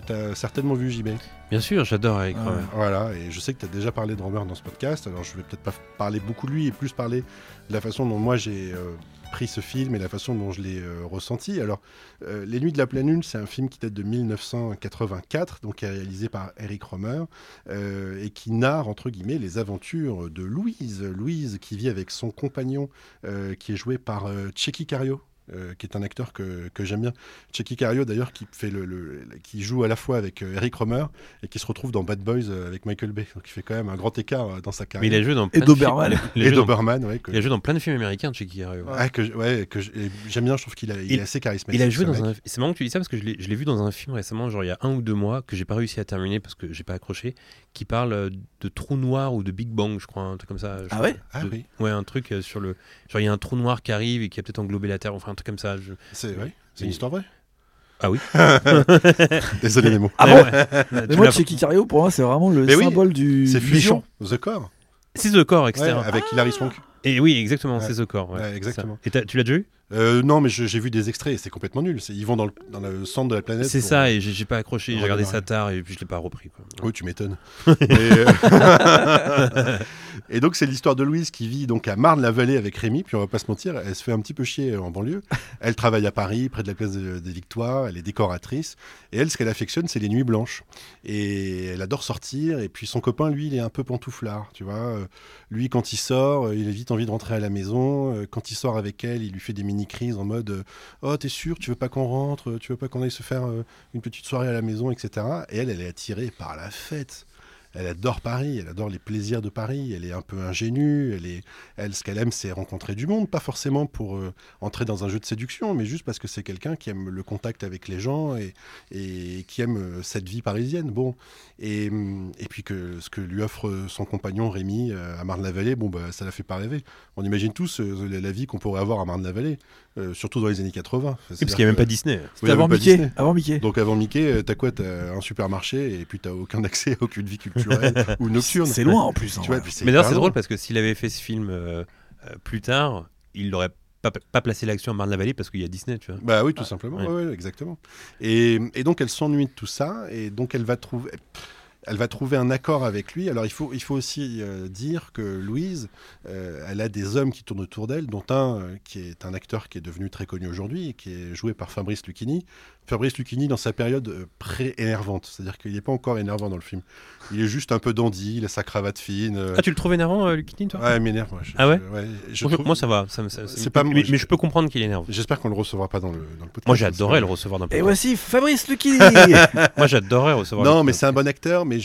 t'as certainement vu JB. Bien sûr, j'adore Eric Romer. Voilà, et je sais que tu as déjà parlé de Romer dans ce podcast, alors je vais peut-être pas parler beaucoup de lui et plus parler de la façon dont moi j'ai pris ce film et la façon dont je l'ai ressenti. Alors, Les Nuits de la Pleine Lune, c'est un film qui date de 1984, donc qui est réalisé par Eric Romer, et qui narre, entre guillemets, les aventures de Louise. Louise qui vit avec son compagnon, qui est joué par Tchéky Karyo. Qui est un acteur que j'aime bien. Tchéky Karyo, d'ailleurs, qui joue à la fois avec Eric Romer et qui se retrouve dans Bad Boys avec Michael Bay. Donc il fait quand même un grand écart dans sa Mais carrière. il a joué dans Et plein de Doberman. films. Et Doberman, ouais. Il a joué dans plein de films américains, Tchéky Karyo. J'aime bien, je trouve qu'il est assez charismatique. Il a joué ce dans mec. un. C'est marrant que tu dis ça parce que je l'ai vu dans un film récemment, genre il y a 1 ou 2 mois, que j'ai pas réussi à terminer parce que j'ai pas accroché, qui parle de trou noir ou de Big Bang, je crois, un truc comme ça. Ah ouais Ah oui. Ouais, un truc sur le. Genre il y a un trou noir qui arrive et qui a peut-être englobé la Terre, enfin un truc comme ça. C'est une histoire vraie. Ah oui. Désolé Nemo. Ah bon Tu Mais moi, l'as- Tchéky Karyo, pour moi, c'est vraiment le Mais oui, symbole du C'est Fusion, méchant. The Core, C'est The Core, etc. avec Hilary Swank. Et oui, exactement, Ouais. c'est The Core. Ouais, Ouais, exactement. ça. Et tu l'as déjà vu? Non, mais j'ai vu des extraits et c'est complètement nul. Ils vont dans le centre de la planète. C'est pour- ça, et j'ai pas accroché. J'ai regardé redémarrer. ça tard et puis je l'ai pas repris. Quoi. Oui, tu m'étonnes. Et donc, c'est l'histoire de Louise qui vit donc à Marne-la-Vallée avec Rémi. Puis, on va pas se mentir, elle se fait un petit peu chier en banlieue. Elle travaille à Paris, près de la place des Victoires. Elle est décoratrice. Et elle, ce qu'elle affectionne, c'est les nuits blanches. Et elle adore sortir. Et puis, son copain, lui, il est un peu pantouflard. Tu vois, lui, quand il sort, il a vite envie de rentrer à la maison. Quand il sort avec elle, il lui fait des mini-crises en mode oh, t'es sûr, tu veux pas qu'on rentre, tu veux pas qu'on aille se faire une petite soirée à la maison, etc. Et elle est attirée par la fête. Elle adore Paris, elle adore les plaisirs de Paris, elle est un peu ingénue, ce qu'elle aime, c'est rencontrer du monde, pas forcément pour entrer dans un jeu de séduction, mais juste parce que c'est quelqu'un qui aime le contact avec les gens et qui aime cette vie parisienne. Bon, et puis que ce que lui offre son compagnon Rémi à Marne-la-Vallée, bon, bah, ça la fait pas rêver. On imagine tous la vie qu'on pourrait avoir à Marne-la-Vallée, surtout dans les années 80. Oui, parce qu'il n'y a même pas Disney. Oui, il y a Avant même pas Mickey. Disney. Avant Mickey. Donc avant Mickey, t'as quoi? T'as un supermarché et puis t'as aucun accès à aucune vie culturelle ou nocturne. C'est loin en plus. hein, Tu vois, ouais. puis Mais d'ailleurs, hyper c'est loin. drôle parce que s'il avait fait ce film plus tard, il n'aurait pas placé l'action à Marne-la-Vallée parce qu'il y a Disney, tu vois. Bah oui, tout simplement. Ouais. Ouais, exactement. Et donc elle s'ennuie de tout ça et donc elle va trouver un accord avec lui. Alors il faut aussi dire que Louise, elle a des hommes qui tournent autour d'elle, dont un qui est un acteur qui est devenu très connu aujourd'hui et qui est joué par Fabrice Lucchini. Fabrice Lucchini dans sa période pré-énervante, c'est-à-dire qu'il n'est pas encore énervant dans le film. Il est juste un peu dandy, il a sa cravate fine. Ah, tu le trouves énervant, Lucchini, toi? Ouais, il m'énerve. Ah ouais je Moi, trouve- moi, ça va. C'est pas- mais je peux comprendre qu'il énerve. J'espère qu'on le recevra pas dans le podcast. Moi, j'adorais le recevoir d'un Et podcast. voici Fabrice Lucchini. Moi, j'adorais recevoir. Non, le mais podcast. c'est un bon acteur, mais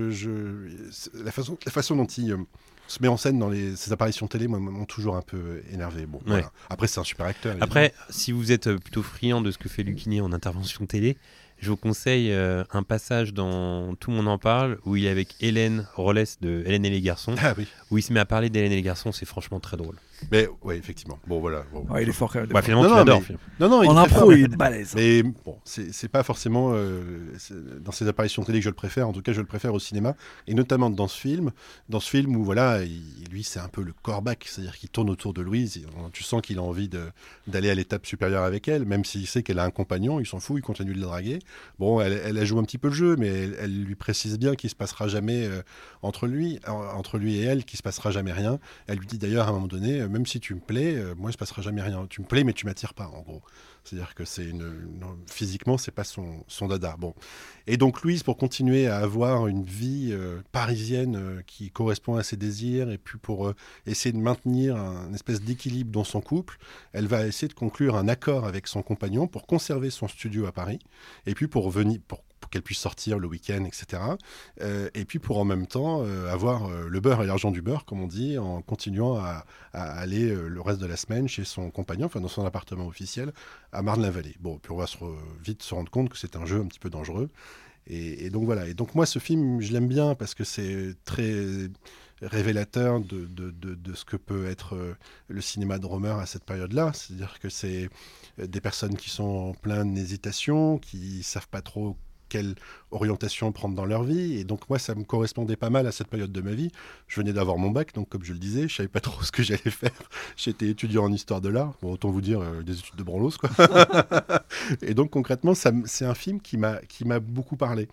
la façon dont il se met en scène dans ses apparitions télé, moi, m'ont toujours un peu énervé. Bon, voilà. Après, c'est un super acteur. évidemment. Après, si vous êtes plutôt friand de ce que fait Lucchini en intervention télé, je vous conseille un passage dans Tout le monde en parle où il est avec Hélène Rollès de Hélène et les garçons, Ah oui. où il se met à parler d'Hélène et les garçons, c'est franchement très drôle. Mais ouais, effectivement. Bon, voilà. Bon. Ouais, il est fort quand même. Bah, finalement, Non, tu non, l'adores. mais- finalement. Non, non, il En est très impro, fort, il est balèze. mais bon, c'est pas forcément dans ses apparitions télé que je le préfère. En tout cas, je le préfère au cinéma, et notamment dans ce film où voilà, lui, c'est un peu le corbac, c'est-à-dire qu'il tourne autour de Louise. Tu sens qu'il a envie d'aller à l'étape supérieure avec elle, même s'il sait qu'elle a un compagnon, il s'en fout, il continue de la draguer. Bon, elle joue un petit peu le jeu, mais elle lui précise bien qu'il se passera jamais entre lui et elle, qu'il se passera jamais rien. Elle lui dit d'ailleurs à un moment donné, même si tu me plais, moi il se passera jamais rien. Tu me plais, mais tu m'attires pas, en gros. C'est-à-dire que physiquement, c'est pas son dada. Bon. Et donc Louise, pour continuer à avoir une vie parisienne qui correspond à ses désirs, et puis pour essayer de maintenir un espèce d'équilibre dans son couple, elle va essayer de conclure un accord avec son compagnon pour conserver son studio à Paris, et puis pour qu'elle puisse sortir le week-end, etc. Et puis pour en même temps avoir le beurre et l'argent du beurre, comme on dit, en continuant à aller le reste de la semaine chez son compagnon, enfin dans son appartement officiel, à Marne-la-Vallée. Bon, puis on va vite se rendre compte que c'est un jeu un petit peu dangereux. Et donc voilà. Et donc moi, ce film, je l'aime bien parce que c'est très révélateur de ce que peut être le cinéma de Romer à cette période-là. C'est-à-dire que c'est des personnes qui sont en pleine hésitation, qui savent pas trop quelle orientation prendre dans leur vie. Et donc moi, ça me correspondait pas mal à cette période de ma vie. Je venais d'avoir mon bac, donc comme je le disais, je savais pas trop ce que j'allais faire. J'étais étudiant en histoire de l'art. Bon, autant vous dire, des études de branlos, quoi. Et donc concrètement, c'est un film qui m'a beaucoup parlé.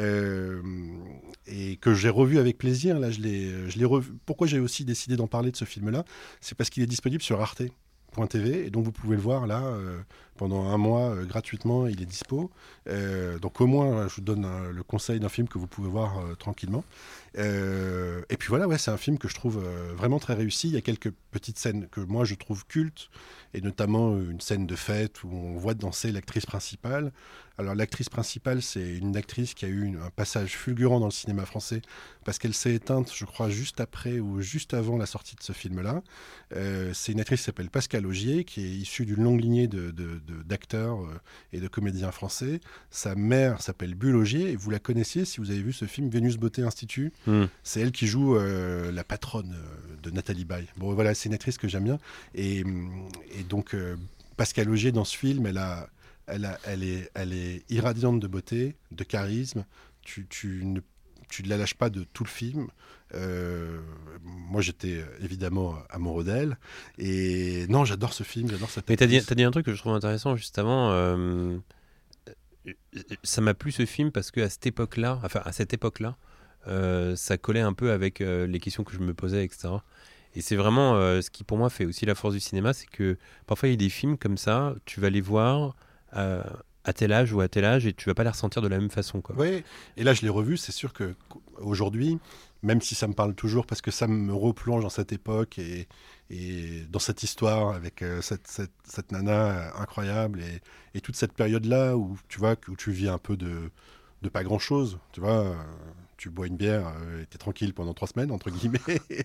Et que j'ai revu avec plaisir. Là, je l'ai revu. Pourquoi j'ai aussi décidé d'en parler de ce film-là ? C'est parce qu'il est disponible sur Arte.tv, et donc vous pouvez le voir là pendant un mois gratuitement, il est dispo. Donc au moins, je vous donne le conseil d'un film que vous pouvez voir tranquillement. Et puis voilà, ouais, c'est un film que je trouve vraiment très réussi. Il y a quelques petites scènes que moi je trouve cultes, et notamment une scène de fête où on voit danser l'actrice principale. Alors l'actrice principale, c'est une actrice qui a eu un passage fulgurant dans le cinéma français, parce qu'elle s'est éteinte, je crois, juste après ou juste avant la sortie de ce film-là. C'est une actrice qui s'appelle Pascal Augier, qui est issue d'une longue lignée d'acteurs et de comédiens français. Sa mère s'appelle Bulle Augier, et vous la connaissiez si vous avez vu ce film Vénus Beauté Institut. C'est elle qui joue la patronne de Nathalie Baye. Bon voilà, c'est une actrice que j'aime bien. Et donc Pascal Augier, dans ce film, elle est irradiante de beauté, de charisme. Tu ne la lâches pas de tout le film. Moi, j'étais évidemment amoureux d'elle. Et non, j'adore ce film, j'adore cette actrice. Mais t'as dit un truc que je trouve intéressant juste avant. Ça m'a plu ce film parce que à cette époque-là, ça collait un peu avec les questions que je me posais, etc. Et c'est vraiment ce qui pour moi fait aussi la force du cinéma, c'est que parfois il y a des films comme ça, tu vas les voir à tel âge ou à tel âge, et tu vas pas les ressentir de la même façon, quoi. Oui, et là je l'ai revu, c'est sûr que aujourd'hui, même si ça me parle toujours, parce que ça me replonge dans cette époque et dans cette histoire avec cette nana incroyable, et toute cette période-là où tu vois, où tu vis un peu de pas grand-chose, tu vois, tu bois une bière et t'es tranquille pendant 3 semaines, entre guillemets.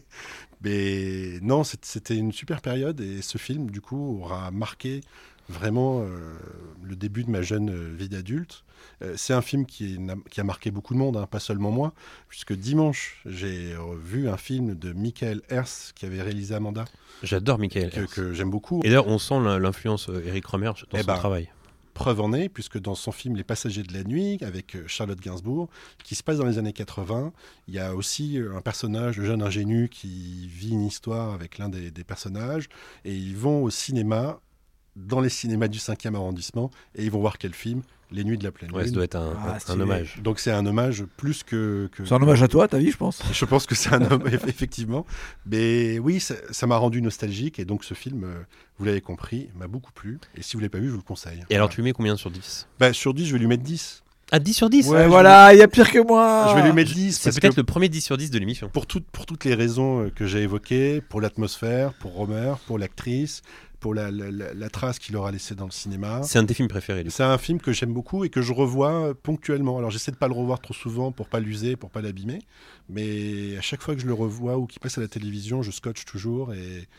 Mais non, c'était une super période, et ce film, du coup, aura marqué vraiment le début de ma jeune vie d'adulte. C'est un film qui a marqué beaucoup de monde, hein, pas seulement moi, puisque dimanche, j'ai vu un film de Michael Herz qui avait réalisé Amanda. J'adore Michael Herz. Que j'aime beaucoup. Et d'ailleurs, on sent l'influence Eric Rohmer dans son travail. Preuve en est, puisque dans son film Les Passagers de la Nuit, avec Charlotte Gainsbourg, qui se passe dans les années 80, il y a aussi un personnage, le jeune ingénu, qui vit une histoire avec l'un des personnages, et ils vont au cinéma, dans les cinémas du 5e arrondissement, et ils vont voir quel film ? Les Nuits de la Pleine Lune. Ouais, ça doit être un hommage. Donc c'est un hommage plus que... C'est un hommage à toi, ta vie, je pense. Je pense que c'est un hommage, effectivement. Mais oui, ça m'a rendu nostalgique, et donc ce film, vous l'avez compris, m'a beaucoup plu. Et si vous ne l'avez pas vu, je vous le conseille. Et alors tu lui mets combien sur 10 ? Sur 10, je vais lui mettre 10. Ah, 10 sur 10 ? Ouais, voilà, il y a pire que moi. Je vais lui mettre 10. C'est peut-être le premier 10 sur 10 de l'émission. Pour toutes les raisons que j'ai évoquées, pour l'atmosphère, pour Rohmer, pour l'actrice, pour la trace qu'il aura laissée dans le cinéma. C'est un de tes films préférés. C'est un film que j'aime beaucoup et que je revois ponctuellement. Alors j'essaie de pas le revoir trop souvent pour pas l'user, pour pas l'abîmer, mais à chaque fois que je le revois ou qu'il passe à la télévision, je scotche toujours,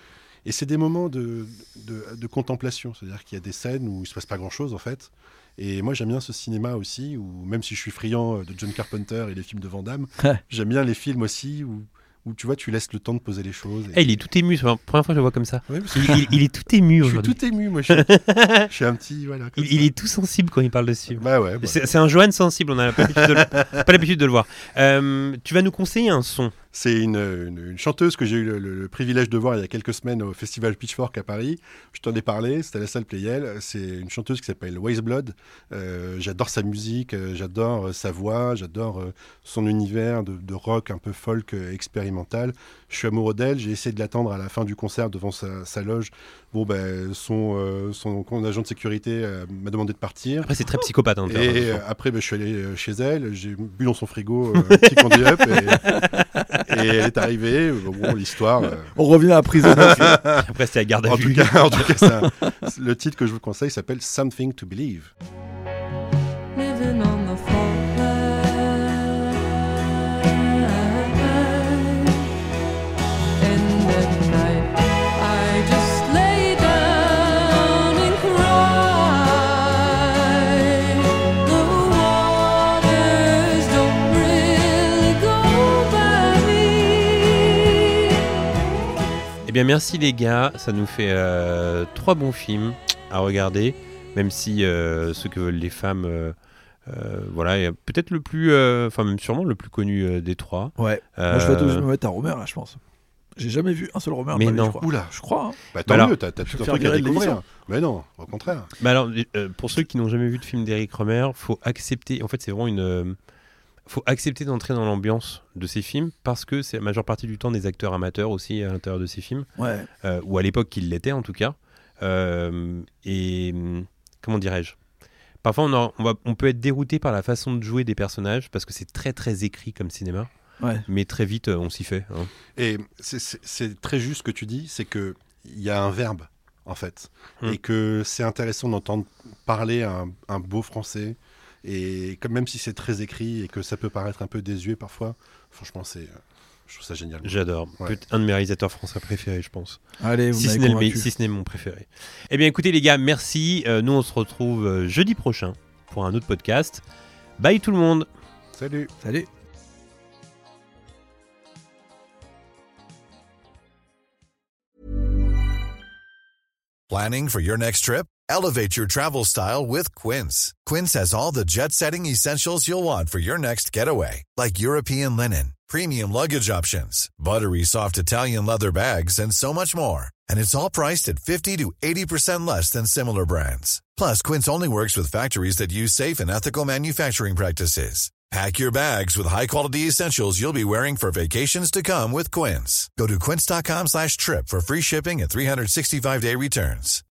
et c'est des moments de contemplation. C'est-à-dire qu'il y a des scènes où il se passe pas grand-chose en fait. Et moi j'aime bien ce cinéma aussi, où même si je suis friand de John Carpenter et les films de Van Damme, j'aime bien les films aussi où tu vois, tu laisses le temps de poser les choses. Il est tout ému, c'est la première fois que je le vois comme ça. Ouais, il est tout ému aujourd'hui. Je suis tout ému, moi. Je suis un petit... Voilà, il est tout sensible quand il parle de ce film. Bah ouais. C'est un Johan sensible, on n'a pas l'habitude de le voir. Tu vas nous conseiller un son. C'est une chanteuse que j'ai eu le privilège de voir il y a quelques semaines au festival Pitchfork à Paris. Je t'en ai parlé, c'était à la salle Playel. C'est une chanteuse qui s'appelle Weyes Blood. J'adore sa musique, j'adore sa voix, j'adore son univers de rock un peu folk expérimental. Je suis amoureux d'elle, j'ai essayé de l'attendre à la fin du concert devant sa loge. Bon, son agent de sécurité m'a demandé de partir. Après, c'est très psychopathe. Hein, et après, je suis allé chez elle, j'ai bu dans son frigo un petit candy up, et elle est arrivée. Bon, l'histoire... On revient à prison. Après, c'était à garde à vue. En tout cas, le titre que je vous conseille s'appelle Something to Believe. Living on the Eh bien merci les gars, ça nous fait 3 bons films à regarder, même si ceux que veulent les femmes Voilà, et peut-être le plus, enfin même sûrement le plus connu des trois. Ouais. Moi, je vais me mettre à Romer, là, je pense. J'ai jamais vu un seul Romer. Mais de ma vie, non. je crois. Oula. Je crois. Hein. Bah tant alors, mieux, t'as tout je un vais faire truc à virer de découvrir. l'émission. Mais non, au contraire. Bah alors, pour ceux qui n'ont jamais vu de film d'Eric Romer, faut accepter. En fait, c'est vraiment faut accepter d'entrer dans l'ambiance de ces films parce que c'est la majeure partie du temps des acteurs amateurs aussi à l'intérieur de ces films, Ouais. ou à l'époque qu'ils l'étaient en tout cas. Et comment dirais-je ? Parfois, on peut être dérouté par la façon de jouer des personnages parce que c'est très très écrit comme cinéma. Ouais. Mais très vite, on s'y fait. Hein. Et c'est très juste ce que tu dis, c'est qu'il y a un verbe, en fait. Et que c'est intéressant d'entendre parler un beau français. Et même si c'est très écrit et que ça peut paraître un peu désuet parfois, franchement, je trouve ça génial. J'adore. Ouais. Un de mes réalisateurs français préférés, je pense. Allez, vous Si ce m'avez n'est convaincu. mon préféré. Eh bien, écoutez, les gars, merci. Nous, on se retrouve jeudi prochain pour un autre podcast. Bye tout le monde. Salut. Salut. Planning for your next trip? Elevate your travel style with Quince. Quince has all the jet-setting essentials you'll want for your next getaway, like European linen, premium luggage options, buttery soft Italian leather bags, and so much more. And it's all priced at 50 to 80% less than similar brands. Plus, Quince only works with factories that use safe and ethical manufacturing practices. Pack your bags with high-quality essentials you'll be wearing for vacations to come with Quince. Go to quince.com/trip for free shipping and 365-day returns.